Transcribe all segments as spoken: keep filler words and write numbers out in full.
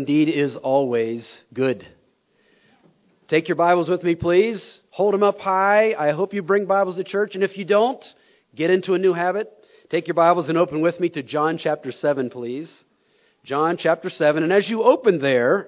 Indeed is always good. Take your Bibles with me, please. Hold them up high. I hope you bring Bibles to church. And if you don't, get into a new habit. Take your Bibles and open with me to John chapter seven, please. John chapter seven. And as you open there,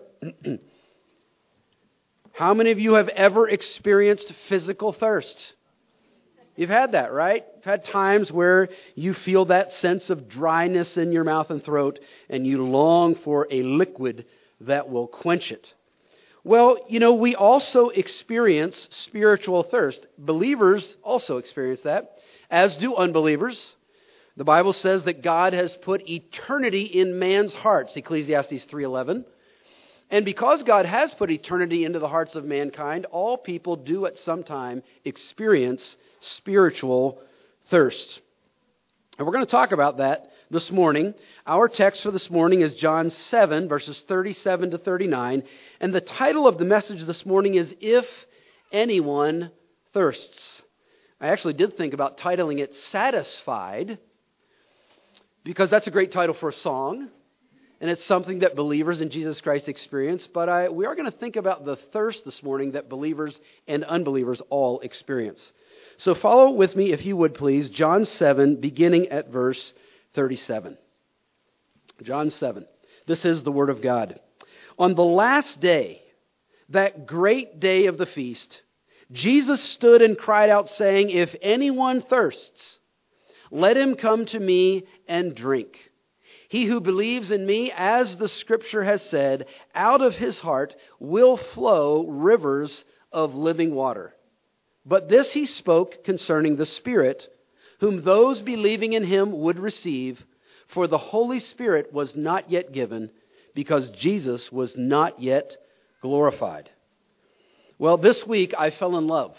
how many of you have ever experienced physical thirst? You've had that, right? You've had times where you feel that sense of dryness in your mouth and throat, and you long for a liquid that will quench it. Well, you know, we also experience spiritual thirst. Believers also experience that, as do unbelievers. The Bible says that God has put eternity in man's hearts, Ecclesiastes three eleven. And because God has put eternity into the hearts of mankind, all people do at some time experience spiritual thirst. And we're going to talk about that this morning. Our text for this morning is John seven, verses thirty-seven to thirty-nine. And the title of the message this morning is, If Anyone Thirsts. I actually did think about titling it Satisfied, because that's a great title for a song. And it's something that believers in Jesus Christ experience. But I, we are going to think about the thirst this morning that believers and unbelievers all experience. So follow with me, if you would please, John seven, beginning at verse thirty-seven. John seven. This is the Word of God. On the last day, that great day of the feast, Jesus stood and cried out, saying, If anyone thirsts, let him come to me and drink. He who believes in me, as the Scripture has said, out of his heart will flow rivers of living water. But this he spoke concerning the Spirit, whom those believing in him would receive, for the Holy Spirit was not yet given, because Jesus was not yet glorified. Well, this week I fell in love.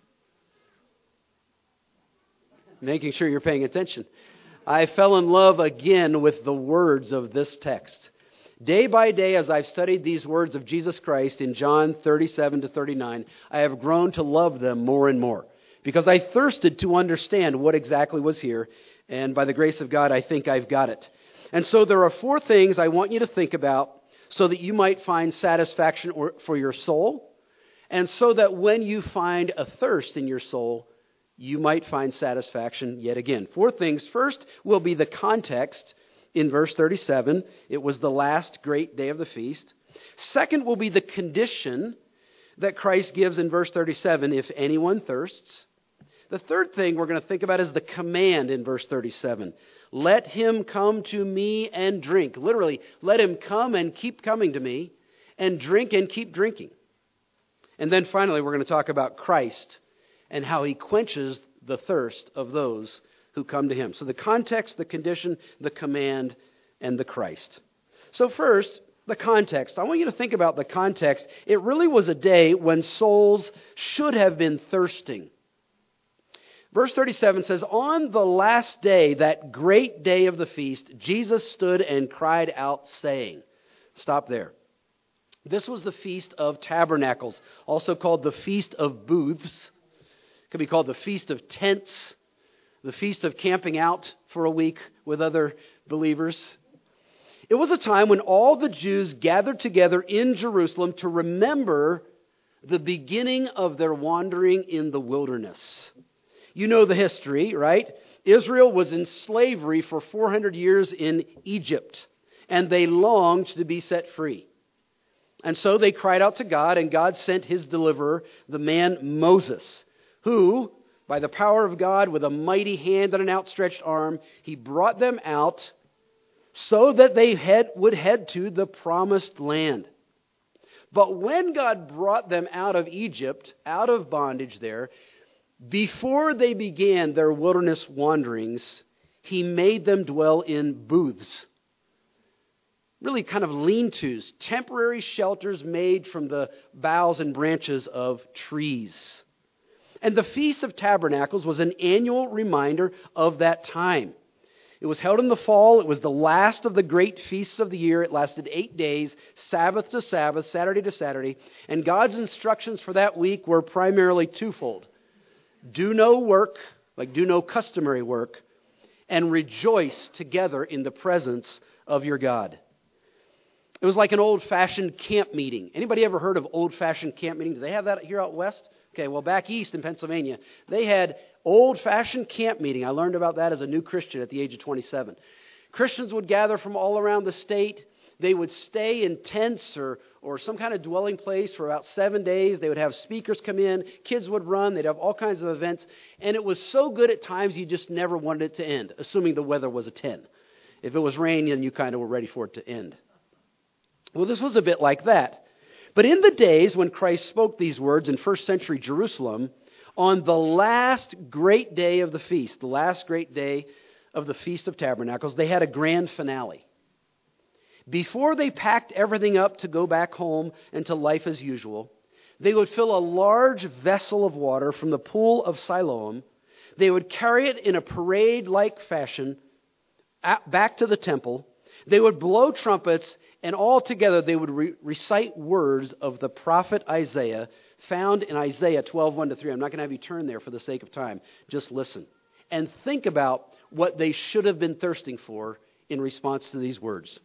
Making sure you're paying attention. I fell in love again with the words of this text. Day by day, as I've studied these words of Jesus Christ in John thirty-seven to thirty-nine, I have grown to love them more and more, because I thirsted to understand what exactly was here, and by the grace of God, I think I've got it. And so there are four things I want you to think about so that you might find satisfaction for your soul, and so that when you find a thirst in your soul, you might find satisfaction yet again. Four things. First will be the context in verse thirty-seven. It was the last great day of the feast. Second will be the condition that Christ gives in verse thirty-seven, if anyone thirsts. The third thing we're going to think about is the command in verse thirty-seven. Let him come to me and drink. Literally, let him come and keep coming to me, and drink and keep drinking. And then finally, we're going to talk about Christ and how he quenches the thirst of those who come to him. So the context, the condition, the command, and the Christ. So first, the context. I want you to think about the context. It really was a day when souls should have been thirsting. Verse thirty-seven says, On the last day, that great day of the feast, Jesus stood and cried out, saying, Stop there. This was the Feast of Tabernacles, also called the Feast of Booths. It could be called the Feast of Tents, the Feast of Camping Out for a week with other believers. It was a time when all the Jews gathered together in Jerusalem to remember the beginning of their wandering in the wilderness. You know the history, right? Israel was in slavery for four hundred years in Egypt, and they longed to be set free. And so they cried out to God, and God sent his deliverer, the man Moses, who, by the power of God, with a mighty hand and an outstretched arm, he brought them out so that they head, would head to the promised land. But when God brought them out of Egypt, out of bondage there, before they began their wilderness wanderings, he made them dwell in booths. Really kind of lean-tos, temporary shelters made from the boughs and branches of trees. And the Feast of Tabernacles was an annual reminder of that time. It was held in the fall. It was the last of the great feasts of the year. It lasted eight days, Sabbath to Sabbath, Saturday to Saturday. And God's instructions for that week were primarily twofold. Do no work, like do no customary work, and rejoice together in the presence of your God. It was like an old-fashioned camp meeting. Anybody ever heard of old-fashioned camp meeting? Do they have that here out west? Okay, well, back east in Pennsylvania, they had old-fashioned camp meeting. I learned about that as a new Christian at the age of twenty-seven. Christians would gather from all around the state. They would stay in tents or, or some kind of dwelling place for about seven days. They would have speakers come in. Kids would run. They'd have all kinds of events. And it was so good at times you just never wanted it to end, assuming the weather was a ten. If it was rainy, then you kind of were ready for it to end. Well, this was a bit like that. But in the days when Christ spoke these words in first century Jerusalem, on the last great day of the feast, the last great day of the Feast of Tabernacles, they had a grand finale. Before they packed everything up to go back home and to life as usual, they would fill a large vessel of water from the pool of Siloam. They would carry it in a parade-like fashion back to the temple. They would blow trumpets, and all together they would re- recite words of the prophet Isaiah found in Isaiah twelve, one to three. I'm not going to have you turn there for the sake of time. Just listen. And think about what they should have been thirsting for in response to these words.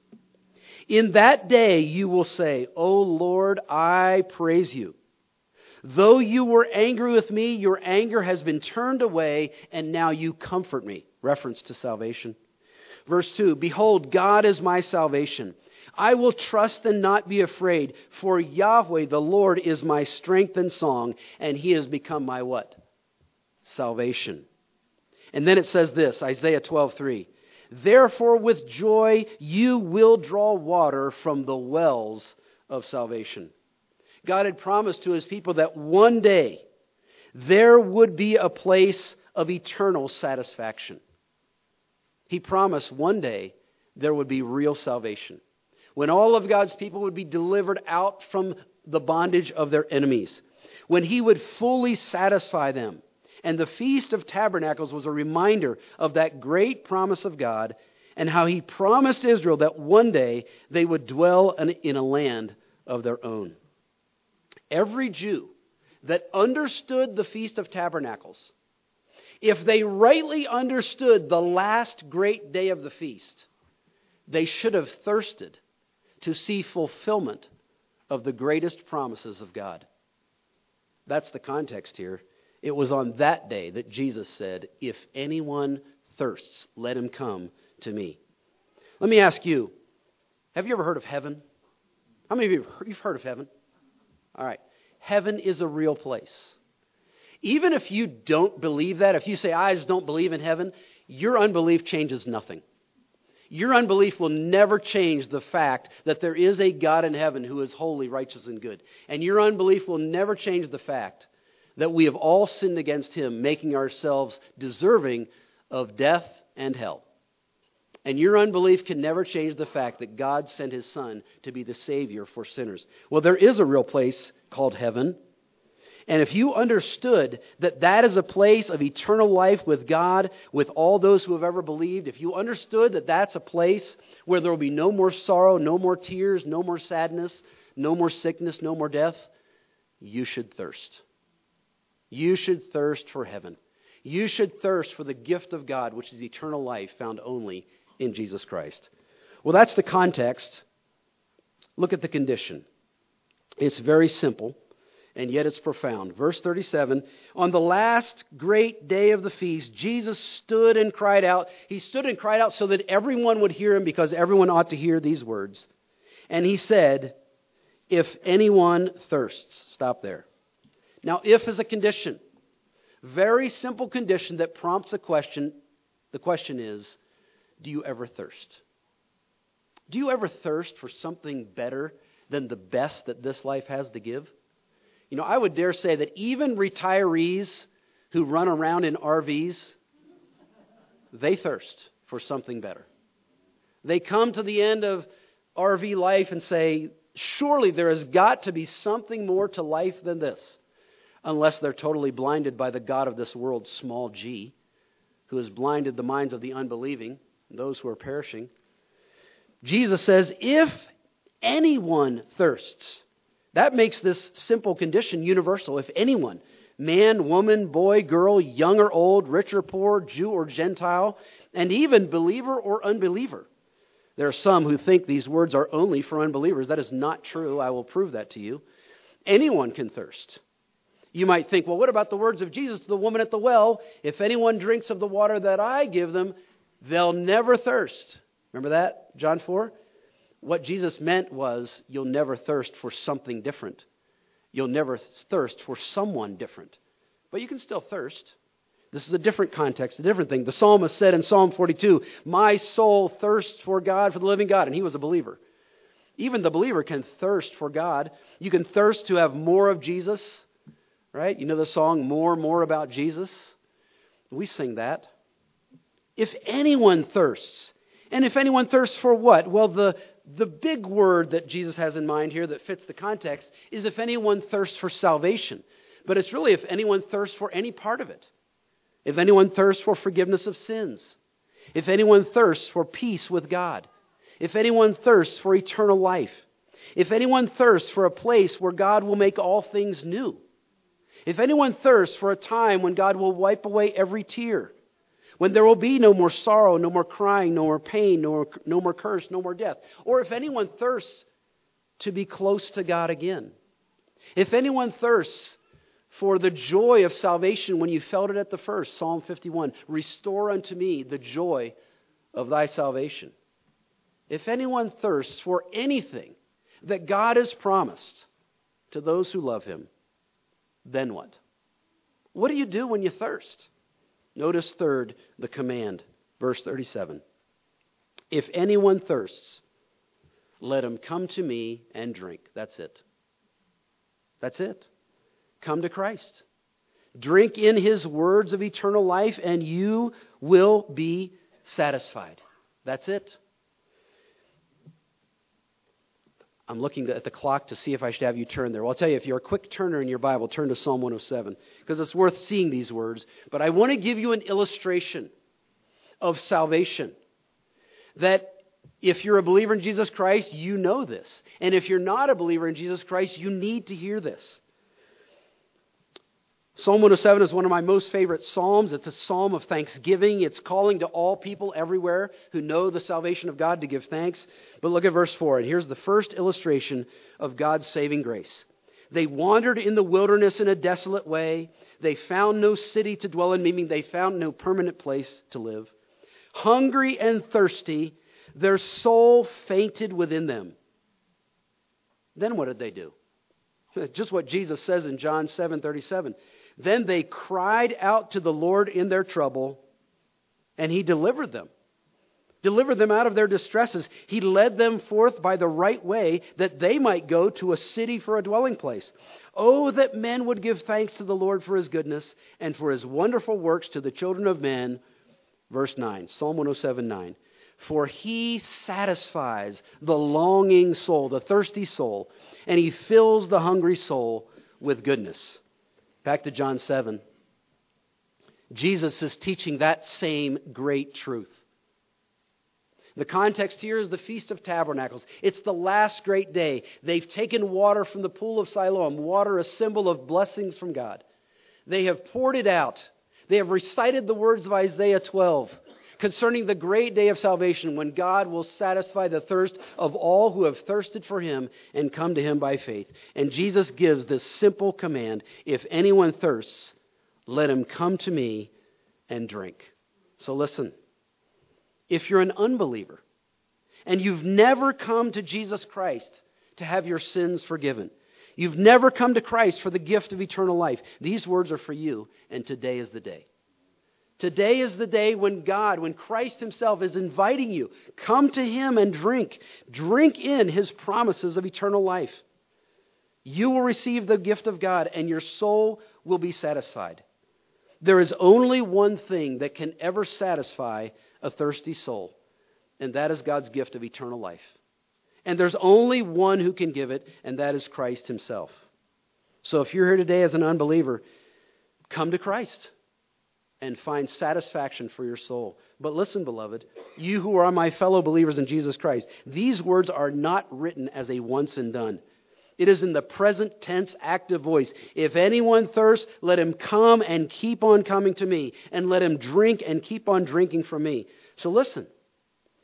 In that day you will say, O Lord, I praise you. Though you were angry with me, your anger has been turned away, and now you comfort me. Reference to salvation. Verse two, Behold, God is my salvation. I will trust and not be afraid, for Yahweh, the Lord, is my strength and song, and He has become my what? Salvation. And then it says this, Isaiah twelve, three. Therefore with joy you will draw water from the wells of salvation. God had promised to His people that one day there would be a place of eternal satisfaction. He promised one day there would be real salvation, when all of God's people would be delivered out from the bondage of their enemies, when He would fully satisfy them. And the Feast of Tabernacles was a reminder of that great promise of God and how He promised Israel that one day they would dwell in a land of their own. Every Jew that understood the Feast of Tabernacles, if they rightly understood the last great day of the feast, they should have thirsted to see fulfillment of the greatest promises of God. That's the context here. It was on that day that Jesus said, if anyone thirsts, let him come to me. Let me ask you, have you ever heard of heaven? How many of you have heard of heaven? All right. Heaven is a real place. Even if you don't believe that, if you say, I just don't believe in heaven, your unbelief changes nothing. Your unbelief will never change the fact that there is a God in heaven who is holy, righteous, and good. And your unbelief will never change the fact that we have all sinned against Him, making ourselves deserving of death and hell. And your unbelief can never change the fact that God sent His Son to be the Savior for sinners. Well, there is a real place called heaven. And if you understood that that is a place of eternal life with God, with all those who have ever believed, if you understood that that's a place where there will be no more sorrow, no more tears, no more sadness, no more sickness, no more death, you should thirst. You should thirst for heaven. You should thirst for the gift of God, which is eternal life found only in Jesus Christ. Well, that's the context. Look at the condition. It's very simple, and yet it's profound. Verse thirty-seven, on the last great day of the feast, Jesus stood and cried out. He stood and cried out so that everyone would hear Him, because everyone ought to hear these words. And He said, if anyone thirsts. Stop there. Now, if is a condition. Very simple condition that prompts a question. The question is, do you ever thirst? Do you ever thirst for something better than the best that this life has to give? You know, I would dare say that even retirees who run around in R Vs, they thirst for something better. They come to the end of R V life and say, surely there has got to be something more to life than this. Unless they're totally blinded by the God of this world, small g, who has blinded the minds of the unbelieving, those who are perishing. Jesus says, if anyone thirsts, that makes this simple condition universal. If anyone, man, woman, boy, girl, young or old, rich or poor, Jew or Gentile, and even believer or unbeliever. There are some who think these words are only for unbelievers. That is not true. I will prove that to you. Anyone can thirst. You might think, well, what about the words of Jesus to the woman at the well? If anyone drinks of the water that I give them, they'll never thirst. Remember that, John four? What Jesus meant was you'll never thirst for something different. You'll never thirst for someone different. But you can still thirst. This is a different context, a different thing. The psalmist said in Psalm forty-two, my soul thirsts for God, for the living God. And he was a believer. Even the believer can thirst for God. You can thirst to have more of Jesus, right? You know the song, More, More About Jesus? We sing that. If anyone thirsts, and if anyone thirsts for what? Well, the, the big word that Jesus has in mind here that fits the context is if anyone thirsts for salvation. But it's really if anyone thirsts for any part of it. If anyone thirsts for forgiveness of sins. If anyone thirsts for peace with God. If anyone thirsts for eternal life. If anyone thirsts for a place where God will make all things new. If anyone thirsts for a time when God will wipe away every tear. When there will be no more sorrow, no more crying, no more pain, no more, no more curse, no more death. Or if anyone thirsts to be close to God again. If anyone thirsts for the joy of salvation when you felt it at the first, Psalm fifty-one, restore unto me the joy of thy salvation. If anyone thirsts for anything that God has promised to those who love him, then what? What do you do when you thirst? Notice third, the command, verse thirty-seven. If anyone thirsts, let him come to me and drink. That's it. That's it. Come to Christ. Drink in his words of eternal life and you will be satisfied. That's it. I'm looking at the clock to see if I should have you turn there. Well, I'll tell you, if you're a quick turner in your Bible, turn to Psalm one oh seven, because it's worth seeing these words. But I want to give you an illustration of salvation. That if you're a believer in Jesus Christ, you know this. And if you're not a believer in Jesus Christ, you need to hear this. Psalm one oh seven is one of my most favorite psalms. It's a psalm of thanksgiving. It's calling to all people everywhere who know the salvation of God to give thanks. But look at verse four, and here's the first illustration of God's saving grace. They wandered in the wilderness in a desolate way. They found no city to dwell in, meaning they found no permanent place to live. Hungry and thirsty, their soul fainted within them. Then what did they do? Just what Jesus says in John seven thirty-seven. Then they cried out to the Lord in their trouble, and he delivered them. Delivered them out of their distresses. He led them forth by the right way, that they might go to a city for a dwelling place. Oh, that men would give thanks to the Lord for his goodness, and for his wonderful works to the children of men. Verse nine, Psalm one oh seven, nine. For he satisfies the longing soul, the thirsty soul, and he fills the hungry soul with goodness. Back to John seven. Jesus is teaching that same great truth. The context here is the Feast of Tabernacles. It's the last great day. They've taken water from the pool of Siloam, water a symbol of blessings from God. They have poured it out. They have recited the words of Isaiah twelve concerning the great day of salvation when God will satisfy the thirst of all who have thirsted for him and come to him by faith. And Jesus gives this simple command, if anyone thirsts, let him come to me and drink. So listen, if you're an unbeliever and you've never come to Jesus Christ to have your sins forgiven, you've never come to Christ for the gift of eternal life, these words are for you, and today is the day. Today is the day when God, when Christ himself is inviting you, come to him and drink. Drink in his promises of eternal life. You will receive the gift of God and your soul will be satisfied. There is only one thing that can ever satisfy a thirsty soul, and that is God's gift of eternal life. And there's only one who can give it, and that is Christ himself. So if you're here today as an unbeliever, come to Christ and find satisfaction for your soul. But listen, beloved, you who are my fellow believers in Jesus Christ, these words are not written as a once and done. It is in the present tense active voice. If anyone thirsts, let him come and keep on coming to me, and let him drink and keep on drinking from me. So listen,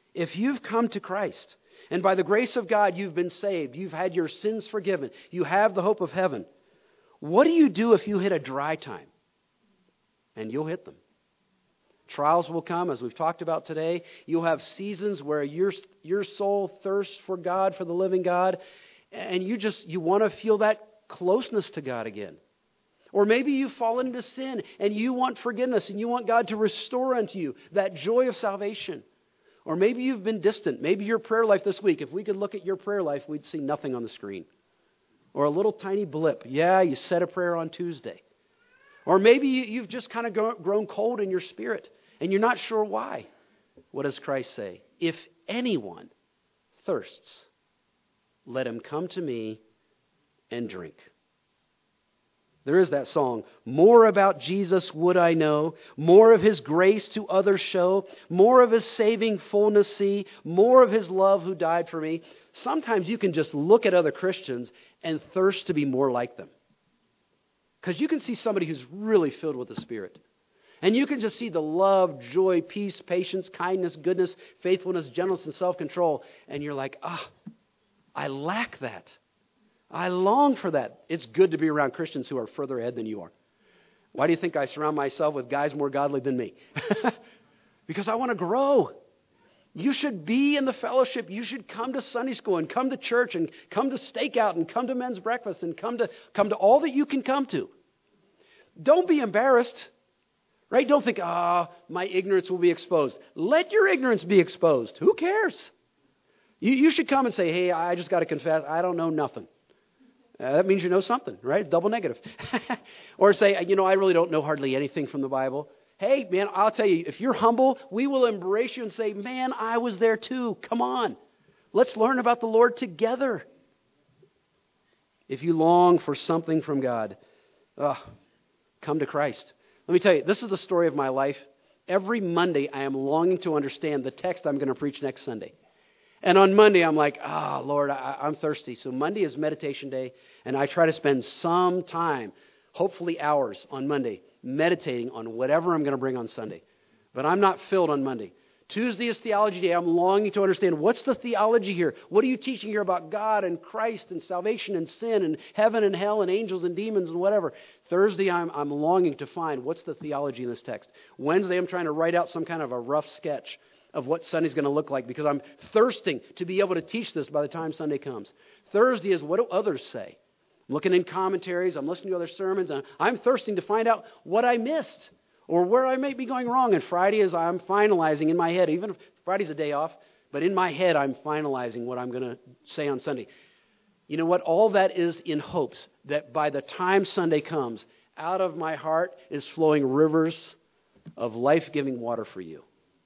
If you've come to Christ, and by the grace of God you've been saved, you've had your sins forgiven, you have the hope of heaven, what do you do if you hit a dry time? And you'll hit them. Trials will come, as we've talked about today. You'll have seasons where your, your soul thirsts for God, for the living God, and you just, you want to feel that closeness to God again. Or maybe you've fallen into sin and you want forgiveness and you want God to restore unto you that joy of salvation. Or maybe you've been distant. Maybe your prayer life this week, if we could look at your prayer life, we'd see nothing on the screen. Or a little tiny blip. Yeah, you said a prayer on Tuesday. Or maybe you've just kind of grown cold in your spirit and you're not sure why. What does Christ say? If anyone thirsts, let him come to me and drink. There is that song, more about Jesus would I know, more of His grace to others show, more of His saving fullness see, more of His love who died for me. Sometimes you can just look at other Christians and thirst to be more like them. Because you can see somebody who's really filled with the Spirit. And you can just see the love, joy, peace, patience, kindness, goodness, faithfulness, gentleness, and self-control. And you're like, ah, I lack that. I long for that. It's good to be around Christians who are further ahead than you are. Why do you think I surround myself with guys more godly than me? Because I want to grow. You should be in the fellowship. You should come to Sunday school and come to church and come to stakeout and come to men's breakfast and come to come to all that you can come to. Don't be embarrassed. Right? Don't think, ah, oh, my ignorance will be exposed. Let your ignorance be exposed. Who cares? You, you should come and say, hey, I just got to confess, I don't know nothing. Uh, that means you know something, right? Double negative. Or say, you know, I really don't know hardly anything from the Bible. Hey, man, I'll tell you, if you're humble, we will embrace you and say, man, I was there too. Come on. Let's learn about the Lord together. If you long for something from God, oh, come to Christ. Let me tell you, this is the story of my life. Every Monday, I am longing to understand the text I'm going to preach next Sunday. And on Monday, I'm like, ah, oh, Lord, I, I'm thirsty. So Monday is meditation day, and I try to spend some time, hopefully hours on Monday, meditating on whatever I'm going to bring on Sunday. But I'm not filled on Monday. Tuesday is theology day. I'm longing to understand, what's the theology here? What are you teaching here about God and Christ and salvation and sin and heaven and hell and angels and demons and whatever? Thursday, I'm, I'm longing to find what's the theology in this text. Wednesday, I'm trying to write out some kind of a rough sketch of what Sunday's going to look like because I'm thirsting to be able to teach this by the time Sunday comes. Thursday is, what do others say? I'm looking in commentaries, I'm listening to other sermons, and I'm thirsting to find out what I missed or where I may be going wrong. And Friday is, I'm finalizing in my head, even if Friday's a day off, but in my head I'm finalizing what I'm going to say on Sunday. You know what? All that is in hopes that by the time Sunday comes, out of my heart is flowing rivers of life-giving water for you.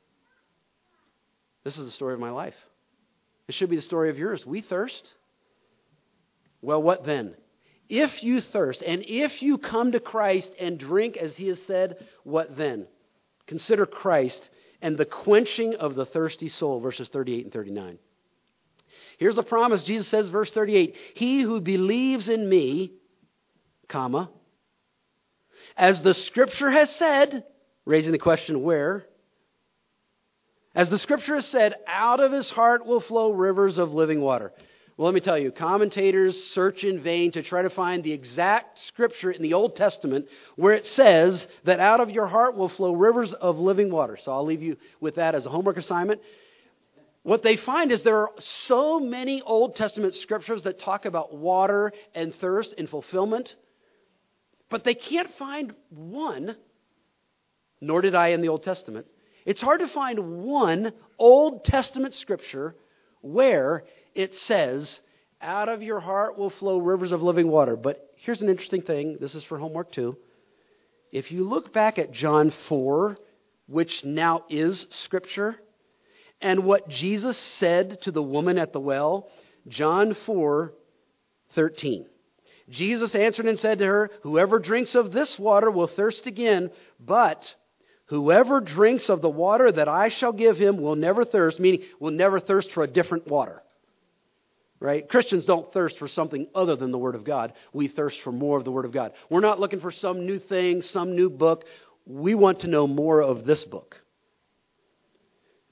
This is the story of my life. It should be the story of yours. We thirst. Well, what then? If you thirst, and if you come to Christ and drink, as He has said, what then? Consider Christ and the quenching of the thirsty soul, verses thirty-eight and thirty-nine. Here's the promise. Jesus says, verse thirty-eight, he who believes in me, comma, as the Scripture has said, raising the question, where? As the Scripture has said, out of his heart will flow rivers of living water. Well, let me tell you, commentators search in vain to try to find the exact Scripture in the Old Testament where it says that out of your heart will flow rivers of living water. So I'll leave you with that as a homework assignment. What they find is there are so many Old Testament Scriptures that talk about water and thirst and fulfillment, but they can't find one, nor did I in the Old Testament. It's hard to find one Old Testament Scripture where it says, out of your heart will flow rivers of living water. But here's an interesting thing. This is for homework too. If you look back at John four, which now is Scripture, and what Jesus said to the woman at the well, John four thirteen. Jesus answered and said to her, whoever drinks of this water will thirst again, but whoever drinks of the water that I shall give him will never thirst, meaning will never thirst for a different water. Right? Christians don't thirst for something other than the Word of God. We thirst for more of the Word of God. We're not looking for some new thing, some new book. We want to know more of this book.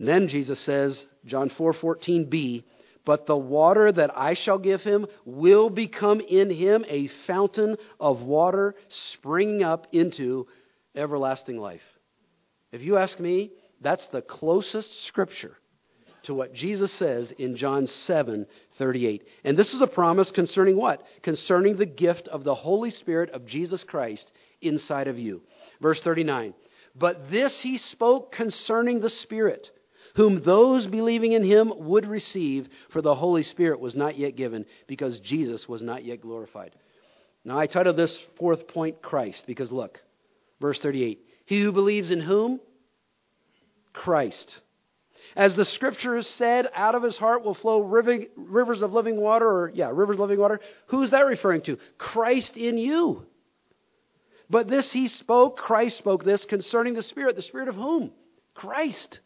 And then Jesus says, John four fourteen b, but the water that I shall give him will become in him a fountain of water springing up into everlasting life. If you ask me, that's the closest scripture to what Jesus says in John seven thirty-eight. And this is a promise concerning what? Concerning the gift of the Holy Spirit of Jesus Christ inside of you. Verse thirty-nine. But this he spoke concerning the Spirit, whom those believing in him would receive, for the Holy Spirit was not yet given, because Jesus was not yet glorified. Now I titled this fourth point Christ, because look, verse thirty-eight. He who believes in whom? Christ. As the scripture has said, out of his heart will flow rivers of living water, or yeah, rivers of living water. Who's that referring to? Christ in you. But this he spoke, Christ spoke this concerning the Spirit. The Spirit of whom? Christ.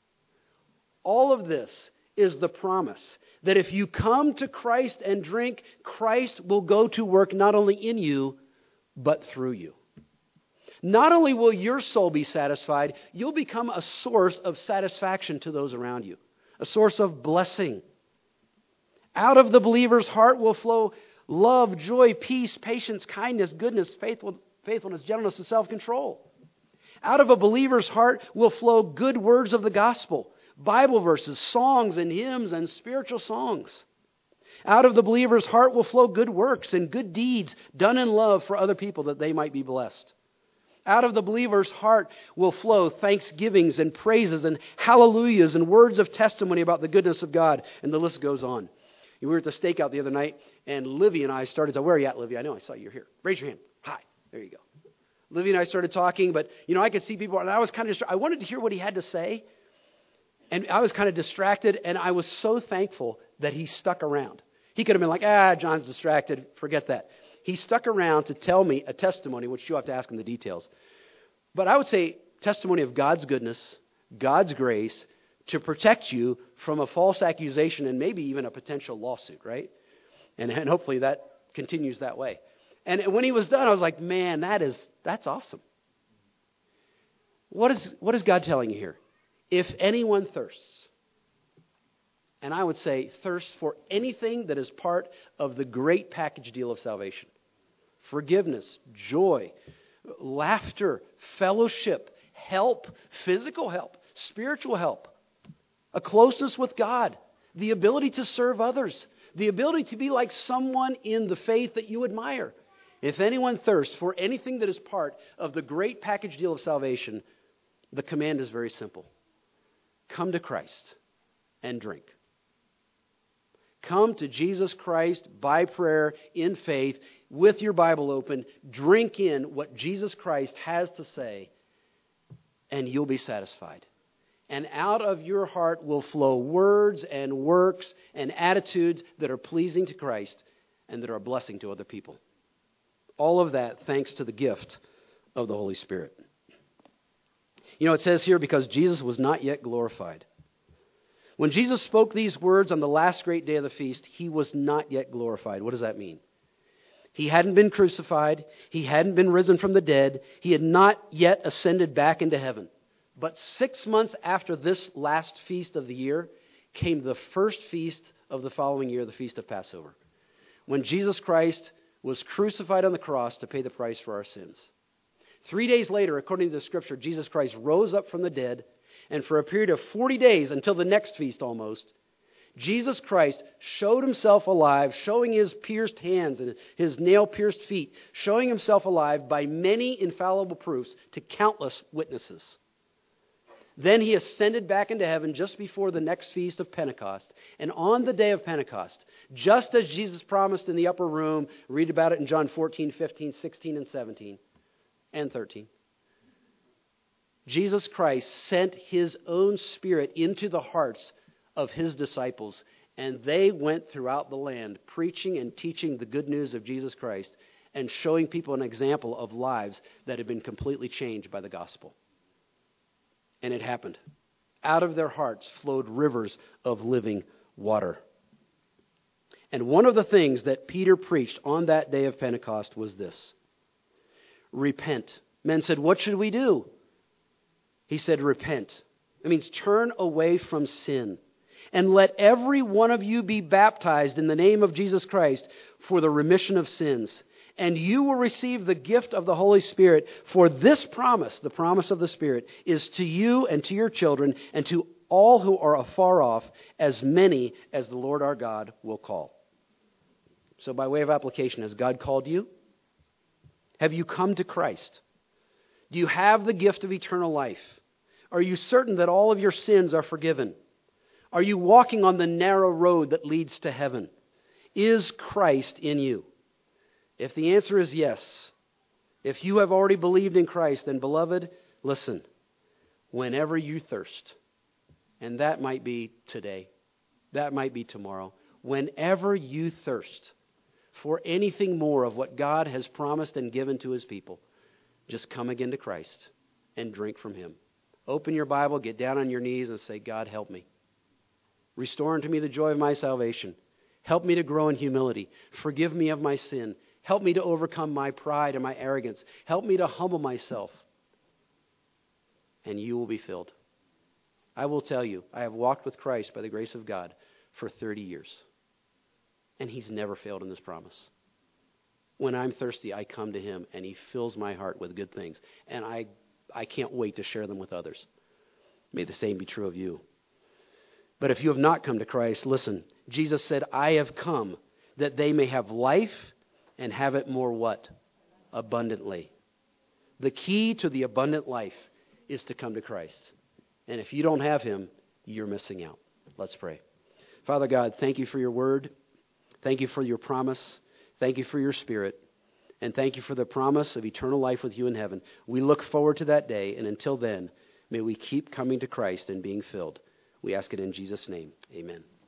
All of this is the promise that if you come to Christ and drink, Christ will go to work not only in you, but through you. Not only will your soul be satisfied, you'll become a source of satisfaction to those around you, a source of blessing. Out of the believer's heart will flow love, joy, peace, patience, kindness, goodness, faithful, faithfulness, gentleness, and self-control. Out of a believer's heart will flow good words of the gospel, Bible verses, songs and hymns and spiritual songs. Out of the believer's heart will flow good works and good deeds done in love for other people that they might be blessed. Out of the believer's heart will flow thanksgivings and praises and hallelujahs and words of testimony about the goodness of God. And the list goes on. We were at the stakeout the other night, and Livy and I started to, where are you at, Livy? I know I saw you here. Raise your hand. Hi. There you go. Livy and I started talking, but, you know, I could see people, and I was kind of distracted. I wanted to hear what he had to say, and I was kind of distracted, and I was so thankful that he stuck around. He could have been like, ah, John's distracted. Forget that. He stuck around to tell me a testimony, which you'll have to ask him the details. But I would say testimony of God's goodness, God's grace, to protect you from a false accusation and maybe even a potential lawsuit, right? And, and hopefully that continues that way. And when he was done, I was like, man, that is that's awesome. What is what is God telling you here? If anyone thirsts, and I would say thirst for anything that is part of the great package deal of salvation. Forgiveness, joy, laughter, fellowship, help, physical help, spiritual help, a closeness with God, the ability to serve others, the ability to be like someone in the faith that you admire. If anyone thirsts for anything that is part of the great package deal of salvation, the command is very simple. Come to Christ and drink. Come to Jesus Christ by prayer, in faith, with your Bible open. Drink in what Jesus Christ has to say, and you'll be satisfied. And out of your heart will flow words and works and attitudes that are pleasing to Christ and that are a blessing to other people. All of that thanks to the gift of the Holy Spirit. You know, it says here, because Jesus was not yet glorified. When Jesus spoke these words on the last great day of the feast, he was not yet glorified. What does that mean? He hadn't been crucified. He hadn't been risen from the dead. He had not yet ascended back into heaven. But six months after this last feast of the year came the first feast of the following year, the Feast of Passover, when Jesus Christ was crucified on the cross to pay the price for our sins. Three days later, according to the Scripture, Jesus Christ rose up from the dead, and for a period of forty days, until the next feast almost, Jesus Christ showed himself alive, showing his pierced hands and his nail-pierced feet, showing himself alive by many infallible proofs to countless witnesses. Then he ascended back into heaven just before the next feast of Pentecost. And on the day of Pentecost, just as Jesus promised in the upper room, read about it in John fourteen, fifteen, sixteen, and seventeen, and thirteen. Jesus Christ sent his own Spirit into the hearts of his disciples, and they went throughout the land preaching and teaching the good news of Jesus Christ and showing people an example of lives that had been completely changed by the gospel. And it happened. Out of their hearts flowed rivers of living water. And one of the things that Peter preached on that day of Pentecost was this: repent. Men said, what should we do? He said, repent It means turn away from sin. And let every one of you be baptized in the name of Jesus Christ for the remission of sins. And you will receive the gift of the Holy Spirit. For this promise, the promise of the Spirit, is to you and to your children and to all who are afar off, as many as the Lord our God will call. So by way of application, has God called you? Have you come to Christ? Do you have the gift of eternal life? Are you certain that all of your sins are forgiven? Are you walking on the narrow road that leads to heaven? Is Christ in you? If the answer is yes, if you have already believed in Christ, then beloved, listen, whenever you thirst, and that might be today, that might be tomorrow, whenever you thirst for anything more of what God has promised and given to His people, just come again to Christ and drink from Him. Open your Bible, get down on your knees and say, God, help me. Restore unto me the joy of my salvation. Help me to grow in humility. Forgive me of my sin. Help me to overcome my pride and my arrogance. Help me to humble myself. And you will be filled. I will tell you, I have walked with Christ by the grace of God for thirty years. And He's never failed in this promise. When I'm thirsty, I come to Him and He fills my heart with good things. And I, I can't wait to share them with others. May the same be true of you. But if you have not come to Christ, listen, Jesus said, I have come that they may have life and have it more what? Abundantly. The key to the abundant life is to come to Christ. And if you don't have Him, you're missing out. Let's pray. Father God, thank you for your word. Thank you for your promise. Thank you for your Spirit. And thank you for the promise of eternal life with you in heaven. We look forward to that day. And until then, may we keep coming to Christ and being filled. We ask it in Jesus' name. Amen.